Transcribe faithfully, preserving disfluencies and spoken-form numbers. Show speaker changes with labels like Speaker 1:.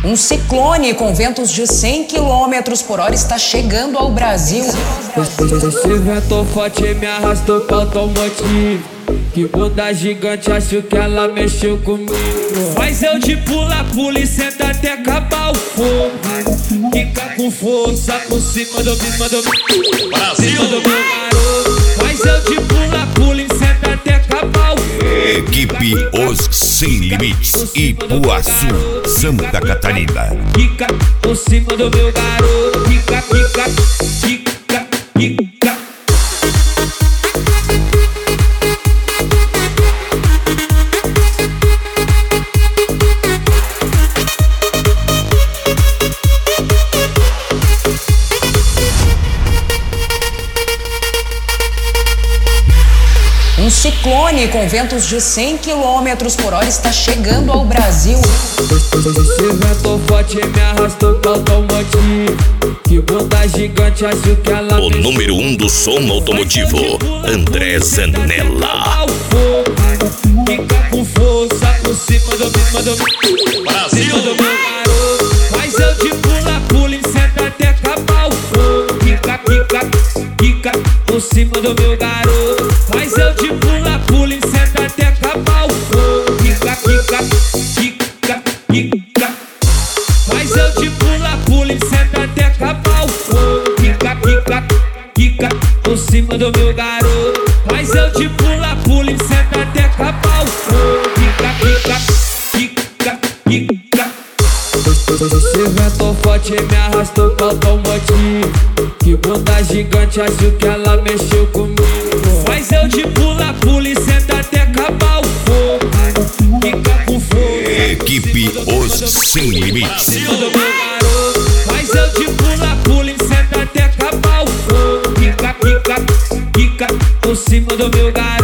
Speaker 1: Um ciclone com ventos de cem quilômetros por hora está chegando ao Brasil.
Speaker 2: Esse vento forte me arrastou pro automotivo. Que bunda gigante, acho que ela mexeu comigo. Mas eu de pula, pula e senta até acabar o fogo. Fica com força por cima do cima do Brasil do meu garoto. Mas eu de pula, pula e senta até acabar o fogo.
Speaker 3: Equipe Os Sem Limites, Ipuaçu, Santa Catarina.
Speaker 2: Fica por cima do meu garoto. Fica, fica, fica, fica.
Speaker 1: Um ciclone com ventos de cem quilômetros por hora está chegando ao Brasil.
Speaker 2: Esse vento forte me arrastou pro automotivo. Que bunda gigante, acho que ela
Speaker 3: O número um do som automotivo, André Zanella.
Speaker 2: Fica com força por cima do cima do Brasil do meu garoto. Mas eu de pula, pula e senta até acabar o fogo. Fica, fica, fica por cima do meu garoto. Mas eu de pula, pula e senta até acabar o fogo. Fica, fica, fica, fica. Mas eu de pula, pula e senta até acabar o fogo. Fica, fica, fica por cima do meu garoto. Mas eu de pula, pula e senta até acabar o fogo. Fica, fica, fica, fica. Esse vento forte me arrastou pro automotivo. Que bunda gigante, acho que ela mexeu comigo. Mas eu de pula, pula e senta até acabar o fogo. Fica com força.
Speaker 3: Equipe Os Sem Limites.
Speaker 2: Mas eu de pula, pula e senta até acabar o fogo. Fica, fica, fica por cima do meu garoto.